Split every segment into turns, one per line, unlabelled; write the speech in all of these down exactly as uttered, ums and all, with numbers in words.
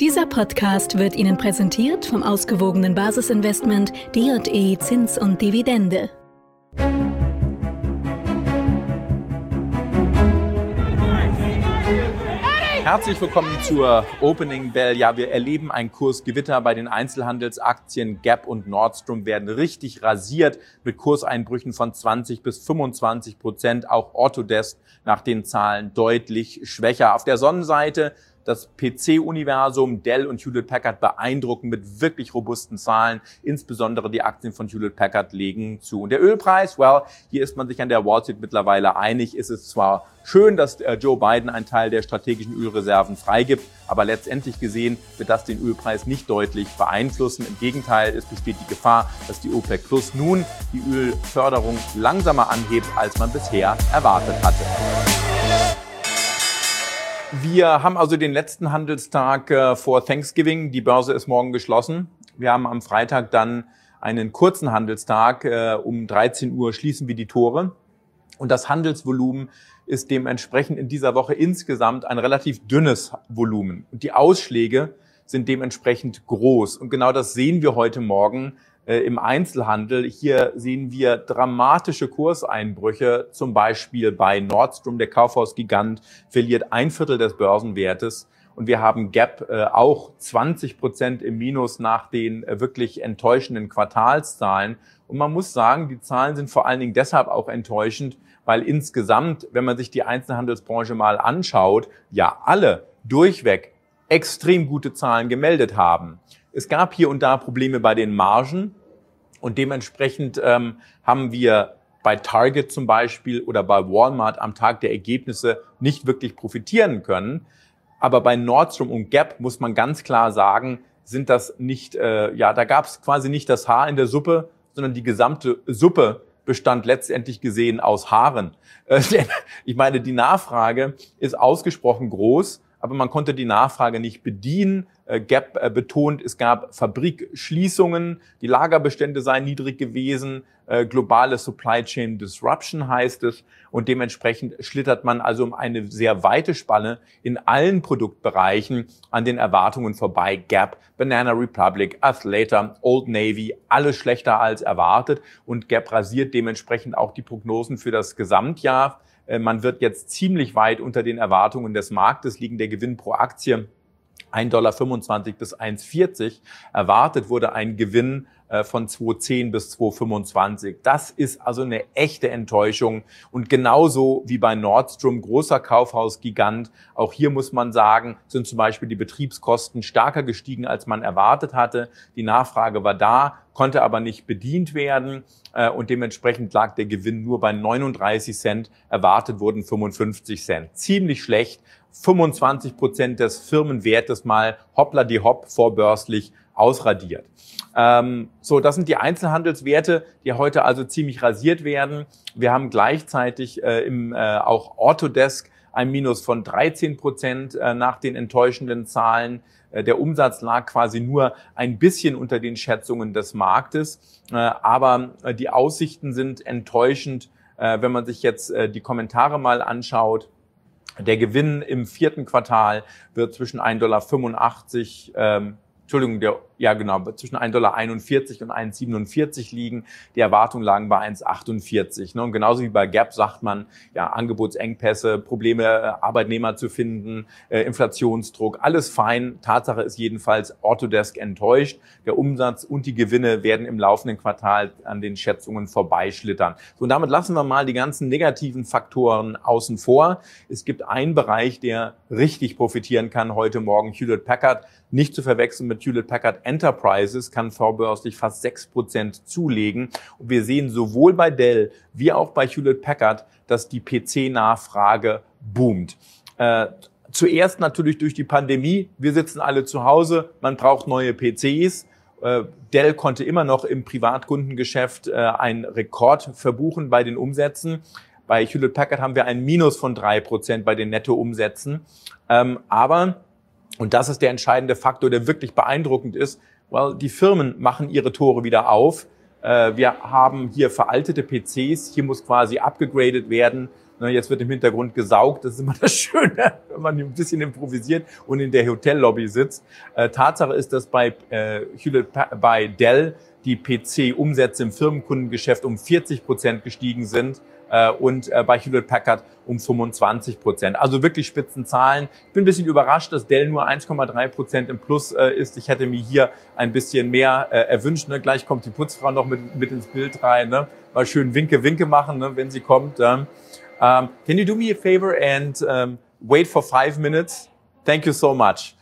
Dieser Podcast wird Ihnen präsentiert vom ausgewogenen Basisinvestment D J E Zins und Dividende.
Herzlich willkommen zur Opening Bell. Ja, wir erleben ein Kursgewitter bei den Einzelhandelsaktien. Gap und Nordstrom werden richtig rasiert mit Kurseinbrüchen von zwanzig bis fünfundzwanzig Prozent. Auch Autodesk nach den Zahlen deutlich schwächer. Auf der Sonnenseite das P C-Universum, Dell und Hewlett-Packard beeindrucken mit wirklich robusten Zahlen. Insbesondere die Aktien von Hewlett-Packard legen zu. Und der Ölpreis, well, hier ist man sich an der Wall Street mittlerweile einig. Ist es zwar schön, dass Joe Biden einen Teil der strategischen Ölreserven freigibt, aber letztendlich gesehen wird das den Ölpreis nicht deutlich beeinflussen. Im Gegenteil, es besteht die Gefahr, dass die OPEC Plus nun die Ölförderung langsamer anhebt, als man bisher erwartet hatte. Wir haben also den letzten Handelstag äh, vor Thanksgiving. Die Börse ist morgen geschlossen. Wir haben am Freitag dann einen kurzen Handelstag. Äh, um dreizehn Uhr schließen wir die Tore. Und das Handelsvolumen ist dementsprechend in dieser Woche insgesamt ein relativ dünnes Volumen. Und die Ausschläge sind dementsprechend groß. Und genau das sehen wir heute Morgen äh, im Einzelhandel. Hier sehen wir dramatische Kurseinbrüche, zum Beispiel bei Nordstrom. Der Kaufhausgigant verliert ein Viertel des Börsenwertes. Und wir haben Gap äh, auch zwanzig Prozent im Minus nach den äh, wirklich enttäuschenden Quartalszahlen. Und man muss sagen, die Zahlen sind vor allen Dingen deshalb auch enttäuschend, weil insgesamt, wenn man sich die Einzelhandelsbranche mal anschaut, ja alle durchweg extrem gute Zahlen gemeldet haben. Es gab hier und da Probleme bei den Margen und dementsprechend ähm, haben wir bei Target zum Beispiel oder bei Walmart am Tag der Ergebnisse nicht wirklich profitieren können. Aber bei Nordstrom und Gap muss man ganz klar sagen, sind das nicht, äh, ja, da gab es quasi nicht das Haar in der Suppe, sondern die gesamte Suppe bestand letztendlich gesehen aus Haaren. Äh, ich meine, die Nachfrage ist ausgesprochen groß, aber man konnte die Nachfrage nicht bedienen. Äh, Gap äh, betont, es gab Fabrikschließungen, die Lagerbestände seien niedrig gewesen, äh, globale Supply Chain Disruption heißt es und dementsprechend schlittert man also um eine sehr weite Spanne in allen Produktbereichen an den Erwartungen vorbei. Gap, Banana Republic, Athleta, Old Navy, alles schlechter als erwartet und Gap rasiert dementsprechend auch die Prognosen für das Gesamtjahr. Man wird jetzt ziemlich weit unter den Erwartungen des Marktes liegen. Der Gewinn pro Aktie ein Komma fünfundzwanzig Dollar bis eins Komma vierzig. Erwartet wurde ein Gewinn von zwei Komma zehn bis zwei Komma fünfundzwanzig. Das ist also eine echte Enttäuschung. Und genauso wie bei Nordstrom, großer Kaufhausgigant, auch hier muss man sagen, sind zum Beispiel die Betriebskosten stärker gestiegen, als man erwartet hatte. Die Nachfrage war da, konnte aber nicht bedient werden. Und dementsprechend lag der Gewinn nur bei neununddreißig Cent. Erwartet wurden fünfundfünfzig Cent. Ziemlich schlecht. fünfundzwanzig Prozent des Firmenwertes mal hoppla die hopp vorbörslich ausradiert. Ähm, so, das sind die Einzelhandelswerte, die heute also ziemlich rasiert werden. Wir haben gleichzeitig äh, im äh, auch Autodesk ein Minus von dreizehn Prozent äh, nach den enttäuschenden Zahlen. Äh, der Umsatz lag quasi nur ein bisschen unter den Schätzungen des Marktes, äh, aber äh, die Aussichten sind enttäuschend, äh, wenn man sich jetzt äh, die Kommentare mal anschaut. Der Gewinn im vierten Quartal wird zwischen ein Komma fünfundachtzig Dollar, ähm, Entschuldigung, der, ja genau, zwischen ein Komma einundvierzig Dollar und eins Komma siebenundvierzig liegen. Die Erwartungen lagen bei eins Komma achtundvierzig. Ne? Und genauso wie bei Gap sagt man, ja, Angebotsengpässe, Probleme, Arbeitnehmer zu finden, äh, Inflationsdruck, alles fein. Tatsache ist jedenfalls Autodesk enttäuscht. Der Umsatz und die Gewinne werden im laufenden Quartal an den Schätzungen vorbeischlittern. So, und damit lassen wir mal die ganzen negativen Faktoren außen vor. Es gibt einen Bereich, der richtig profitieren kann heute Morgen, Hewlett-Packard. Nicht zu verwechseln mit Hewlett-Packard Enterprises, kann vorbörslich fast sechs Prozent zulegen. Und wir sehen sowohl bei Dell wie auch bei Hewlett-Packard, dass die P C-Nachfrage boomt. Äh, zuerst natürlich durch die Pandemie. Wir sitzen alle zu Hause, man braucht neue P Cs. Äh, Dell konnte immer noch im Privatkundengeschäft äh, einen Rekord verbuchen bei den Umsätzen. Bei Hewlett-Packard haben wir ein Minus von drei Prozent bei den Nettoumsätzen. Ähm, aber Und das ist der entscheidende Faktor, der wirklich beeindruckend ist. Well, die Firmen machen ihre Tore wieder auf. Wir haben hier veraltete P Cs. Hier muss quasi abgegradet werden. Jetzt wird im Hintergrund gesaugt. Das ist immer das Schöne, wenn man ein bisschen improvisiert und in der Hotellobby sitzt. Äh, Tatsache ist, dass bei, äh, Hewlett, bei Dell die P C-Umsätze im Firmenkundengeschäft um vierzig Prozent gestiegen sind äh, und äh, bei Hewlett Packard um fünfundzwanzig Prozent. Also wirklich Spitzenzahlen. Ich bin ein bisschen überrascht, dass Dell nur eins Komma drei Prozent im Plus äh, ist. Ich hätte mir hier ein bisschen mehr äh, erwünscht. Ne? Gleich kommt die Putzfrau noch mit, mit ins Bild rein. Ne? Mal schön Winke, Winke machen, ne? Wenn sie kommt. Ähm. Um, can you do me a favor and um, wait for five minutes? Thank you so much.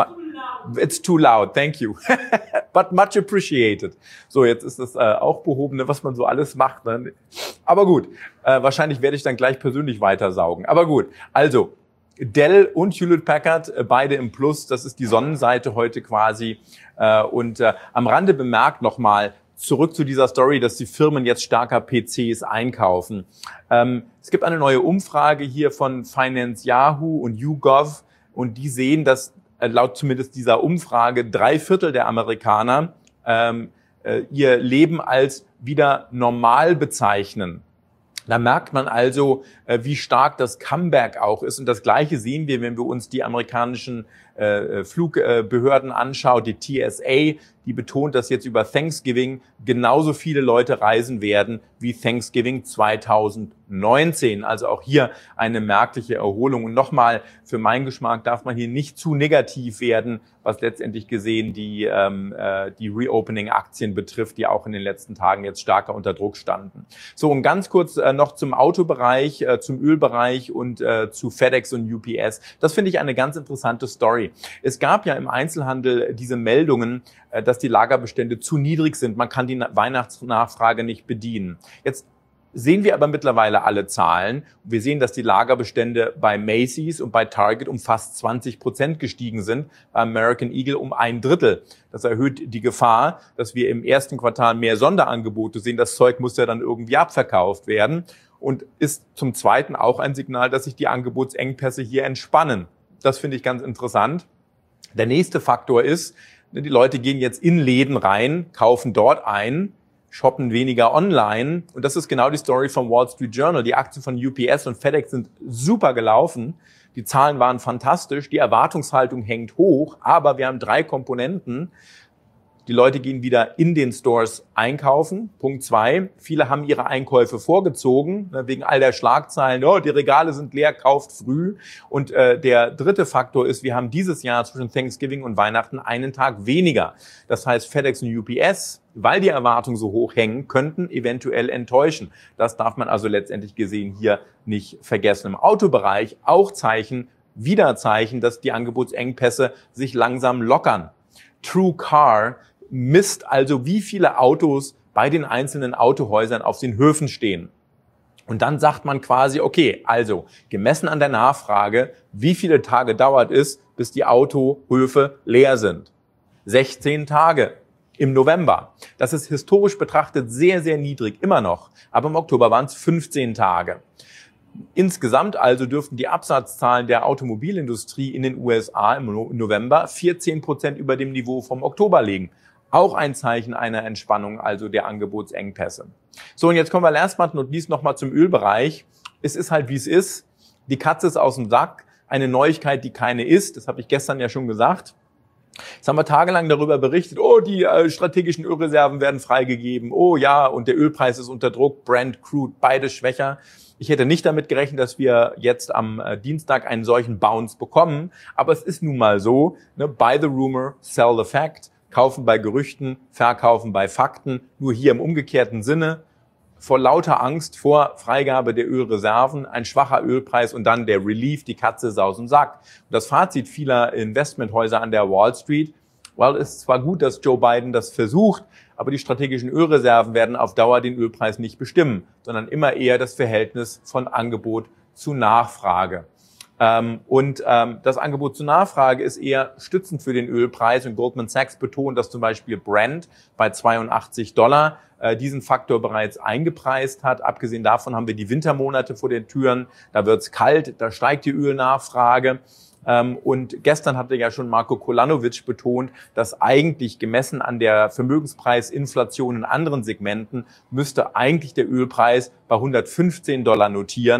It's too loud, thank you. But much appreciated. So, jetzt ist das äh, auch behoben, ne, was man so alles macht. Ne? Aber gut, äh, wahrscheinlich werde ich dann gleich persönlich weitersaugen. Aber gut, also Dell und Hewlett Packard, äh, beide im Plus. Das ist die Sonnenseite heute quasi. Äh, und äh, am Rande bemerkt nochmal, zurück zu dieser Story, dass die Firmen jetzt stärker P Cs einkaufen. Ähm, es gibt eine neue Umfrage hier von Finance Yahoo und YouGov und die sehen, dass äh, laut zumindest dieser Umfrage drei Viertel der Amerikaner ähm, äh, ihr Leben als wieder normal bezeichnen. Da merkt man also, äh, wie stark das Comeback auch ist. Und das Gleiche sehen wir, wenn wir uns die amerikanischen äh, Flugbehörden anschauen, die T S A, die betont, dass jetzt über Thanksgiving genauso viele Leute reisen werden wie Thanksgiving zweitausendneunzehn. Also auch hier eine merkliche Erholung. Und nochmal, für meinen Geschmack darf man hier nicht zu negativ werden, was letztendlich gesehen die, ähm, äh, die Reopening-Aktien betrifft, die auch in den letzten Tagen jetzt stärker unter Druck standen. So, und ganz kurz äh, noch zum Autobereich, äh, zum Ölbereich und äh, zu FedEx und U P S. Das finde ich eine ganz interessante Story. Es gab ja im Einzelhandel diese Meldungen, äh, dass die Lagerbestände zu niedrig sind. Man kann die Weihnachtsnachfrage nicht bedienen. Jetzt sehen wir aber mittlerweile alle Zahlen. Wir sehen, dass die Lagerbestände bei Macy's und bei Target um fast zwanzig Prozent gestiegen sind, bei American Eagle um ein Drittel. Das erhöht die Gefahr, dass wir im ersten Quartal mehr Sonderangebote sehen. Das Zeug muss ja dann irgendwie abverkauft werden und ist zum Zweiten auch ein Signal, dass sich die Angebotsengpässe hier entspannen. Das finde ich ganz interessant. Der nächste Faktor ist, die Leute gehen jetzt in Läden rein, kaufen dort ein, shoppen weniger online. Und das ist genau die Story vom Wall Street Journal. Die Aktien von U P S und FedEx sind super gelaufen. Die Zahlen waren fantastisch. Die Erwartungshaltung hängt hoch. Aber wir haben drei Komponenten. Die Leute gehen wieder in den Stores einkaufen. Punkt zwei. Viele haben ihre Einkäufe vorgezogen, wegen all der Schlagzeilen. Oh, die Regale sind leer, kauft früh. Und äh, der dritte Faktor ist, wir haben dieses Jahr zwischen Thanksgiving und Weihnachten einen Tag weniger. Das heißt, FedEx und U P S, weil die Erwartungen so hoch hängen, könnten eventuell enttäuschen. Das darf man also letztendlich gesehen hier nicht vergessen. Im Autobereich auch Zeichen, wieder Zeichen, dass die Angebotsengpässe sich langsam lockern. True Car misst also, wie viele Autos bei den einzelnen Autohäusern auf den Höfen stehen. Und dann sagt man quasi, okay, also gemessen an der Nachfrage, wie viele Tage dauert es, bis die Autohöfe leer sind? sechzehn Tage im November. Das ist historisch betrachtet sehr, sehr niedrig, immer noch. Aber im Oktober waren es fünfzehn Tage. Insgesamt also dürften die Absatzzahlen der Automobilindustrie in den U S A im November vierzehn Prozent über dem Niveau vom Oktober liegen. Auch ein Zeichen einer Entspannung, also der Angebotsengpässe. So, und jetzt kommen wir last but not least nochmal zum Ölbereich. Es ist halt, wie es ist. Die Katze ist aus dem Sack. Eine Neuigkeit, die keine ist. Das habe ich gestern ja schon gesagt. Jetzt haben wir tagelang darüber berichtet, oh, die äh, strategischen Ölreserven werden freigegeben. Oh ja, und der Ölpreis ist unter Druck. Brent, Crude, beides schwächer. Ich hätte nicht damit gerechnet, dass wir jetzt am äh, Dienstag einen solchen Bounce bekommen. Aber es ist nun mal so, ne, buy the rumor, sell the fact. Kaufen bei Gerüchten, verkaufen bei Fakten, nur hier im umgekehrten Sinne. Vor lauter Angst vor Freigabe der Ölreserven, ein schwacher Ölpreis und dann der Relief, die Katze ist aus dem Sack. Und das Fazit vieler Investmenthäuser an der Wall Street, well, es ist zwar gut, dass Joe Biden das versucht, aber die strategischen Ölreserven werden auf Dauer den Ölpreis nicht bestimmen, sondern immer eher das Verhältnis von Angebot zu Nachfrage. Ähm, und ähm, das Angebot zur Nachfrage ist eher stützend für den Ölpreis. Und Goldman Sachs betont, dass zum Beispiel Brent bei zweiundachtzig Dollar äh, diesen Faktor bereits eingepreist hat. Abgesehen davon haben wir die Wintermonate vor den Türen. Da wird's kalt, da steigt die Ölnachfrage. Ähm, und gestern hatte ja schon Marko Kolanovic betont, dass eigentlich gemessen an der Vermögenspreisinflation in anderen Segmenten müsste eigentlich der Ölpreis bei hundertfünfzehn Dollar notieren.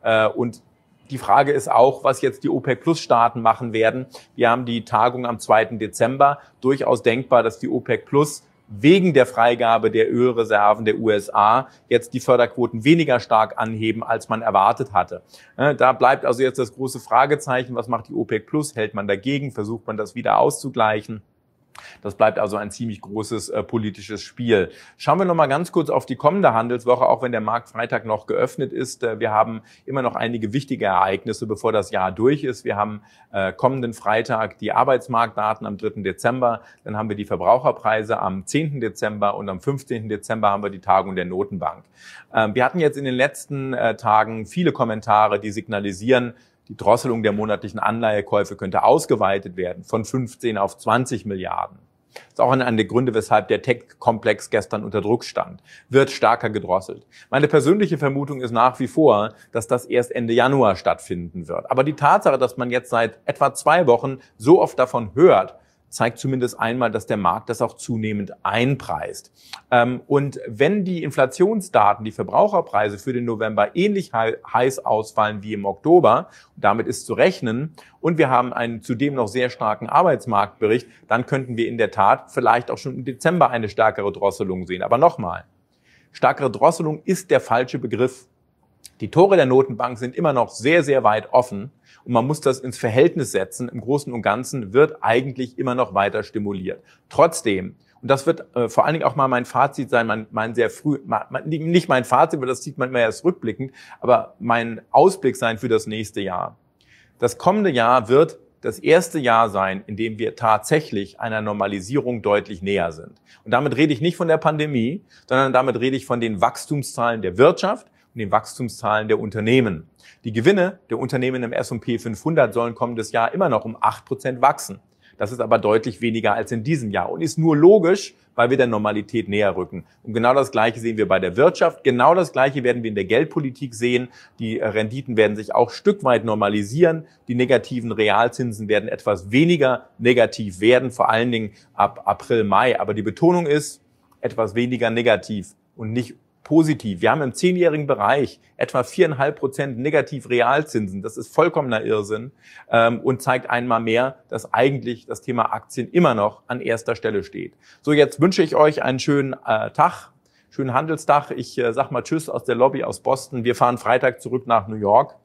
Und die Frage ist auch, was jetzt die OPEC-Plus-Staaten machen werden. Wir haben die Tagung am zweiten Dezember. Durchaus denkbar, dass die OPEC-Plus wegen der Freigabe der Ölreserven der U S A jetzt die Förderquoten weniger stark anheben, als man erwartet hatte. Da bleibt also jetzt das große Fragezeichen, was macht die OPEC Plus? Hält man dagegen? Versucht man das wieder auszugleichen? Das bleibt also ein ziemlich großes äh, politisches Spiel. Schauen wir noch mal ganz kurz auf die kommende Handelswoche, auch wenn der Markt Freitag noch geöffnet ist. Äh, wir haben immer noch einige wichtige Ereignisse, bevor das Jahr durch ist. Wir haben äh, kommenden Freitag die Arbeitsmarktdaten am dritten Dezember. Dann haben wir die Verbraucherpreise am zehnten Dezember und am fünfzehnten Dezember haben wir die Tagung der Notenbank. Äh, wir hatten jetzt in den letzten äh, Tagen viele Kommentare, die signalisieren, die Drosselung der monatlichen Anleihekäufe könnte ausgeweitet werden von fünfzehn auf zwanzig Milliarden. Das ist auch einer der Gründe, weshalb der Tech-Komplex gestern unter Druck stand. Wird stärker gedrosselt. Meine persönliche Vermutung ist nach wie vor, dass das erst Ende Januar stattfinden wird. Aber die Tatsache, dass man jetzt seit etwa zwei Wochen so oft davon hört, zeigt zumindest einmal, dass der Markt das auch zunehmend einpreist. Und wenn die Inflationsdaten, die Verbraucherpreise für den November ähnlich heiß ausfallen wie im Oktober, und damit ist zu rechnen, und wir haben einen zudem noch sehr starken Arbeitsmarktbericht, dann könnten wir in der Tat vielleicht auch schon im Dezember eine stärkere Drosselung sehen. Aber nochmal, stärkere Drosselung ist der falsche Begriff. Die Tore der Notenbank sind immer noch sehr, sehr weit offen. Und man muss das ins Verhältnis setzen. Im Großen und Ganzen wird eigentlich immer noch weiter stimuliert. Trotzdem, und das wird äh, vor allen Dingen auch mal mein Fazit sein, mein, mein sehr früh, mein, nicht mein Fazit, weil das sieht man immer erst rückblickend, aber mein Ausblick sein für das nächste Jahr. Das kommende Jahr wird das erste Jahr sein, in dem wir tatsächlich einer Normalisierung deutlich näher sind. Und damit rede ich nicht von der Pandemie, sondern damit rede ich von den Wachstumszahlen der Wirtschaft und den Wachstumszahlen der Unternehmen. Die Gewinne der Unternehmen im S und P fünfhundert sollen kommendes Jahr immer noch um acht Prozent wachsen. Das ist aber deutlich weniger als in diesem Jahr und ist nur logisch, weil wir der Normalität näher rücken. Und genau das Gleiche sehen wir bei der Wirtschaft. Genau das Gleiche werden wir in der Geldpolitik sehen. Die Renditen werden sich auch ein Stück weit normalisieren. Die negativen Realzinsen werden etwas weniger negativ werden, vor allen Dingen ab April, Mai. Aber die Betonung ist etwas weniger negativ und nicht positiv. Wir haben im zehnjährigen Bereich etwa viereinhalb Prozent negativ Realzinsen. Das ist vollkommener Irrsinn ähm, und zeigt einmal mehr, dass eigentlich das Thema Aktien immer noch an erster Stelle steht. So, jetzt wünsche ich euch einen schönen äh, Tag, schönen Handelstag. Ich äh, sag mal Tschüss aus der Lobby aus Boston. Wir fahren Freitag zurück nach New York.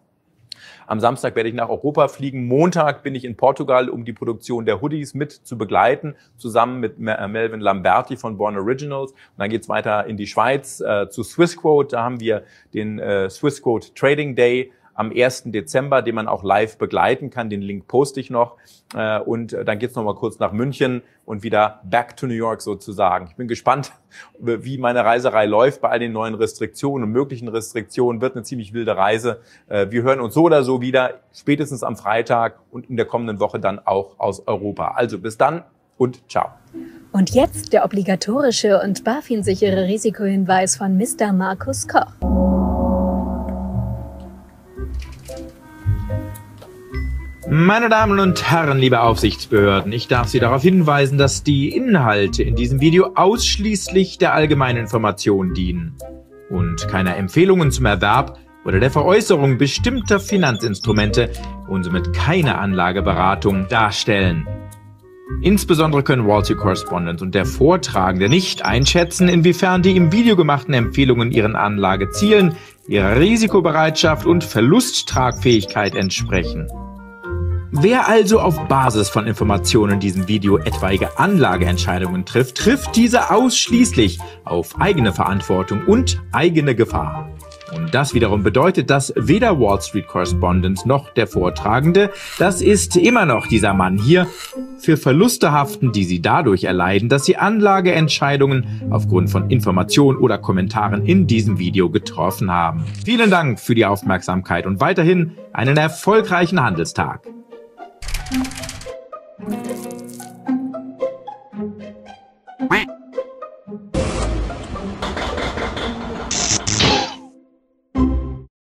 Am Samstag werde ich nach Europa fliegen. Montag bin ich in Portugal, um die Produktion der Hoodies mit zu begleiten, zusammen mit Melvin Lamberti von Born Originals. Und dann geht's weiter in die Schweiz äh, zu Swissquote. Da haben wir den äh, Swissquote Trading Day am ersten Dezember, den man auch live begleiten kann. Den Link poste ich noch. Äh, und dann geht's noch mal kurz nach München und wieder back to New York sozusagen. Ich bin gespannt, wie meine Reiserei läuft bei all den neuen Restriktionen und möglichen Restriktionen. Wird eine ziemlich wilde Reise. Äh, wir hören uns so oder so wieder, spätestens am Freitag und in der kommenden Woche dann auch aus Europa. Also bis dann und ciao.
Und jetzt der obligatorische und BaFin-sichere Risikohinweis von Mister Markus Koch.
Meine Damen und Herren, liebe Aufsichtsbehörden, ich darf Sie darauf hinweisen, dass die Inhalte in diesem Video ausschließlich der allgemeinen Information dienen und keiner Empfehlungen zum Erwerb oder der Veräußerung bestimmter Finanzinstrumente und somit keine Anlageberatung darstellen. Insbesondere können Wall Street Correspondent und der Vortragende nicht einschätzen, inwiefern die im Video gemachten Empfehlungen ihren Anlagezielen, ihrer Risikobereitschaft und Verlusttragfähigkeit entsprechen. Wer also auf Basis von Informationen in diesem Video etwaige Anlageentscheidungen trifft, trifft diese ausschließlich auf eigene Verantwortung und eigene Gefahr. Und das wiederum bedeutet, dass weder Wall Street Correspondent noch der Vortragende, das ist immer noch dieser Mann hier, für Verluste haften, die sie dadurch erleiden, dass sie Anlageentscheidungen aufgrund von Informationen oder Kommentaren in diesem Video getroffen haben. Vielen Dank für die Aufmerksamkeit und weiterhin einen erfolgreichen Handelstag.